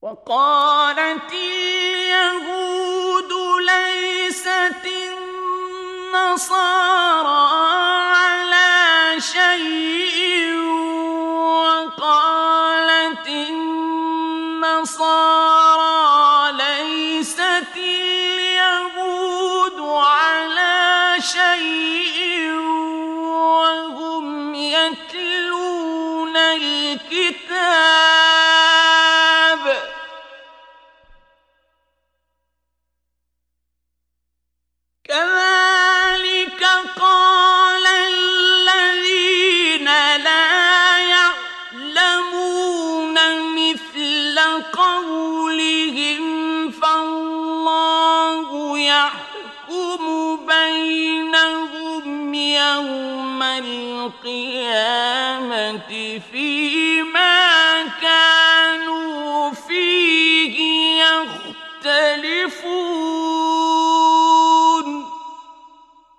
وقالت اليهود ليست النصارى على شيء وقالت النصارى ليست اليهود على شيء وهم يتلون الكتاب كذلك قال الذين لا يعلمون مثل قولهم فالله يحكم بينهم يوم القيامة فيما كانوا فيه يختلفون